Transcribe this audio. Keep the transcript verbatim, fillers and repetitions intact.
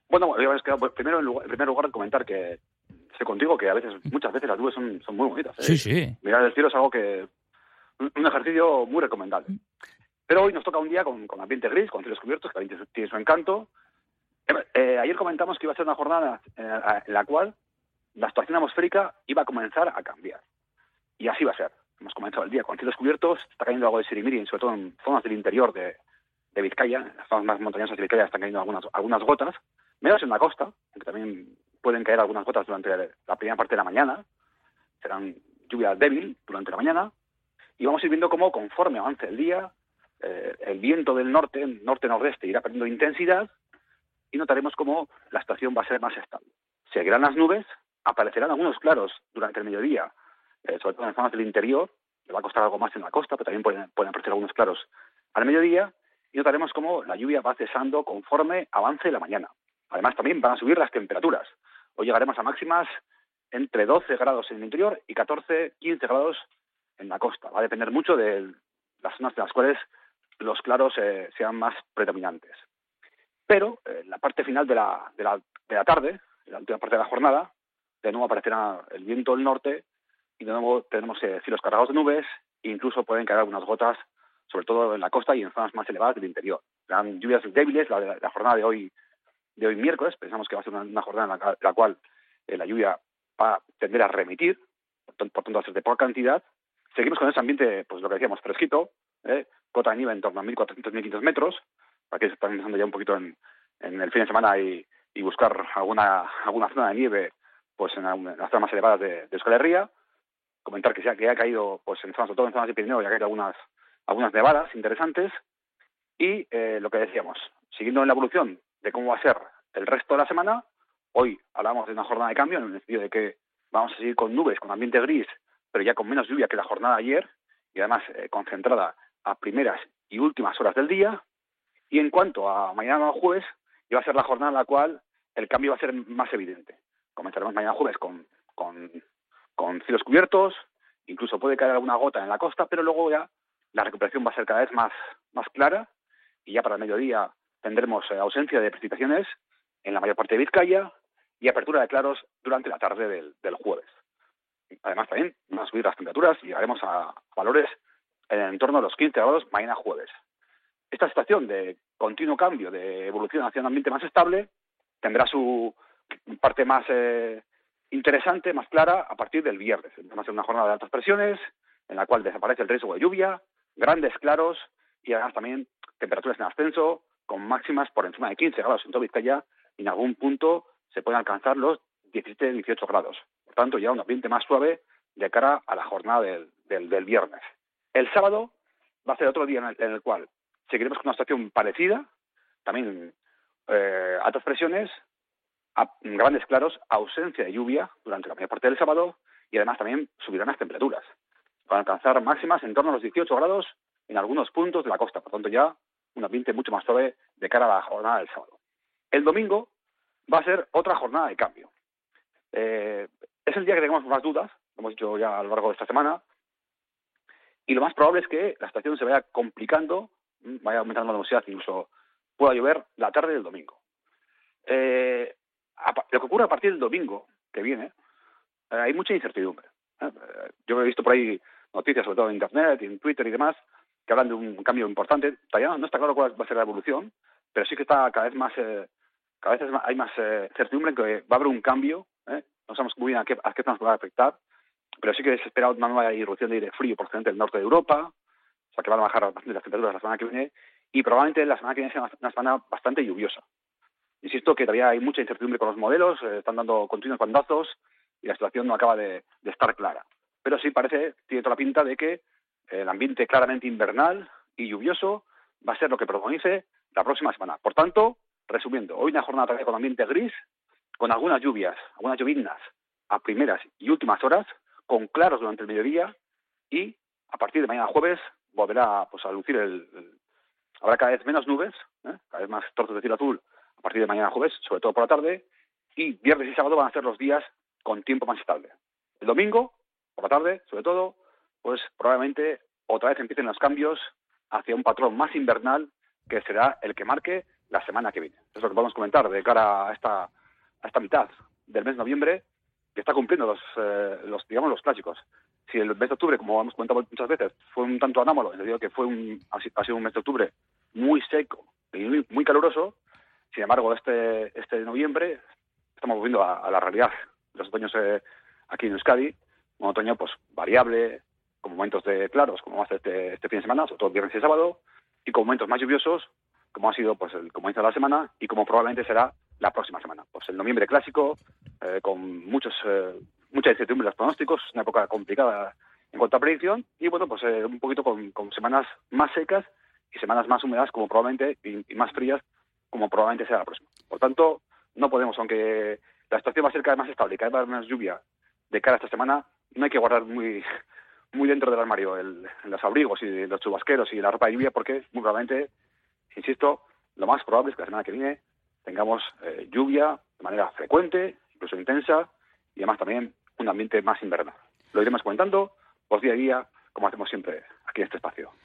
Bueno, es que, pues, primero, en, lugar, en primer lugar, comentar que estoy contigo, que a veces, muchas veces las nubes son, son muy bonitas. ¿eh? Sí, sí. Mirar el cielo es algo que... Un, un ejercicio muy recomendable. Pero hoy nos toca un día con, con ambiente gris, con cielos cubiertos, que también tiene su encanto. Eh, eh, ayer comentamos que iba a ser una jornada eh, en la cual la situación atmosférica iba a comenzar a cambiar. Y así va a ser. Hemos comenzado el día con cielos cubiertos, está cayendo algo de sirimiri, sobre todo en zonas del interior de, de Vizcaya, en las zonas más montañosas de Vizcaya están cayendo algunas, algunas gotas, menos en la costa, aunque también pueden caer algunas gotas durante la primera parte de la mañana, serán lluvia débil durante la mañana, y vamos a ir viendo cómo conforme avance el día, eh, el viento del norte, norte-nordeste, irá perdiendo intensidad, y notaremos cómo la estación va a ser más estable. Seguirán las nubes, aparecerán algunos claros durante el mediodía, eh, sobre todo en zonas del interior, le va a costar algo más en la costa, pero también pueden, pueden aparecer algunos claros al mediodía, y notaremos cómo la lluvia va cesando conforme avance la mañana. Además, también van a subir las temperaturas. Hoy llegaremos a máximas entre doce grados en el interior y catorce, quince grados en la costa. Va a depender mucho de las zonas en las cuales los claros eh, sean más predominantes. Pero en eh, la parte final de la, de, la, de la tarde, en la última parte de la jornada, de nuevo aparecerá el viento del norte y de nuevo tenemos eh, cielos cargados de nubes e incluso pueden caer algunas gotas, sobre todo en la costa y en zonas más elevadas del interior. Serán lluvias débiles, la, la jornada de hoy de hoy miércoles, pensamos que va a ser una, una jornada en la, la cual eh, la lluvia va a tender a remitir, por, por tanto va a ser de poca cantidad. Seguimos con ese ambiente, pues lo que decíamos, fresquito, ¿eh? Cota de nieve en torno a mil cuatrocientos a mil quinientos metros, para que se están pensando ya un poquito en, en el fin de semana y, y buscar alguna alguna zona de nieve pues en, en las zonas más elevadas de, de Euskal Herria. Comentar que, sea, que ha caído, pues en zonas, sobre todo en zonas de Pirineo, ya ha caído algunas, algunas nevadas interesantes. Y eh, lo que decíamos, siguiendo en la evolución de cómo va a ser el resto de la semana, hoy hablamos de una jornada de cambio, en el sentido de que vamos a seguir con nubes, con ambiente gris, pero ya con menos lluvia que la jornada de ayer, y además eh, concentrada a primeras y últimas horas del día. Y en cuanto a mañana jueves, ya va a ser la jornada en la cual el cambio va a ser más evidente. Comenzaremos mañana jueves con, con, con cielos cubiertos, incluso puede caer alguna gota en la costa, pero luego ya la recuperación va a ser cada vez más, más clara, y ya para el mediodía tendremos eh, ausencia de precipitaciones en la mayor parte de Vizcaya y apertura de claros durante la tarde del, del jueves. Además también van a subir las temperaturas y llegaremos a valores en torno a los quince grados mañana jueves. Esta situación de continuo cambio, de evolución hacia un ambiente más estable, tendrá su parte más eh, interesante, más clara, a partir del viernes. Va a ser una jornada de altas presiones, en la cual desaparece el riesgo de lluvia, grandes claros y además también temperaturas en ascenso, con máximas por encima de quince grados en toda Vizcaya, y en algún punto se pueden alcanzar los diecisiete a dieciocho grados. Por tanto, ya un ambiente más suave de cara a la jornada del, del, del viernes. El sábado va a ser otro día en el, en el cual seguiremos con una situación parecida, también eh, altas presiones, a, grandes claros, ausencia de lluvia durante la mayor parte del sábado, y además también subirán las temperaturas. Van a alcanzar máximas en torno a los dieciocho grados en algunos puntos de la costa. Por tanto, ya un ambiente mucho más suave de cara a la jornada del sábado. El domingo va a ser otra jornada de cambio. Eh, es el día que tenemos más dudas, lo hemos dicho ya a lo largo de esta semana, y lo más probable es que la situación se vaya complicando, vaya aumentando la nubosidad, incluso pueda llover la tarde del domingo. Eh, a, lo que ocurre a partir del domingo que viene, eh, hay mucha incertidumbre. ¿eh? Yo he visto por ahí noticias, sobre todo en Internet, en Twitter y demás, que hablan de un cambio importante. Todavía no está claro cuál va a ser la evolución, pero sí que está cada vez más, eh, cada vez hay más eh, certidumbre en que va a haber un cambio. ¿eh? No sabemos muy bien a qué, a qué nos va a afectar, pero sí que se espera una nueva irrupción de aire frío procedente del norte de Europa, o sea que van a bajar bastante las temperaturas la semana que viene, y probablemente la semana que viene sea una semana bastante lluviosa. Insisto que todavía hay mucha incertidumbre con los modelos, eh, están dando continuos bandazos y la situación no acaba de, de estar clara. Pero sí parece, tiene toda la pinta de que el ambiente claramente invernal y lluvioso va a ser lo que protagonice la próxima semana. Por tanto, resumiendo, hoy una jornada todavía con ambiente gris, con algunas lluvias, algunas lloviznas a primeras y últimas horas, con claros durante el mediodía, y a partir de mañana jueves volverá pues, a lucir el, el... Habrá cada vez menos nubes, ¿eh? cada vez más trozos de cielo azul a partir de mañana jueves, sobre todo por la tarde, y viernes y sábado van a ser los días con tiempo más estable. El domingo, por la tarde, sobre todo, pues probablemente otra vez empiecen los cambios hacia un patrón más invernal, que será el que marque la semana que viene. Es lo que podemos comentar de cara a esta, a esta mitad del mes de noviembre, que está cumpliendo los, eh, los digamos, los clásicos. Si el mes de octubre, como hemos comentado muchas veces, fue un tanto anómalo, en el sentido que fue un, ha sido un mes de octubre muy seco y muy, muy caluroso, sin embargo, este, este noviembre estamos volviendo a, a la realidad. Los otoños eh, aquí en Euskadi, un otoño pues variable, con momentos de claros, como hace este, este fin de semana, sobre todo viernes y sábado, y con momentos más lluviosos, como ha sido pues el comienzo de la semana y como probablemente será la próxima semana. Pues el noviembre clásico, eh, con muchos eh, mucha incertidumbre en los pronósticos, una época complicada en cuanto a predicción, y bueno, pues eh, un poquito con, con semanas más secas y semanas más húmedas como probablemente, y, y más frías como probablemente sea la próxima. Por tanto, no podemos, aunque la situación va a ser cada vez más estable y cada vez va a haber más lluvia de cara a esta semana, no hay que guardar muy muy dentro del armario el, los abrigos y los chubasqueros y la ropa de lluvia, porque muy probablemente, insisto, lo más probable es que la semana que viene tengamos eh, lluvia de manera frecuente, incluso intensa, y además también un ambiente más invernal. Lo iremos comentando, pues día a día, como hacemos siempre aquí en este espacio.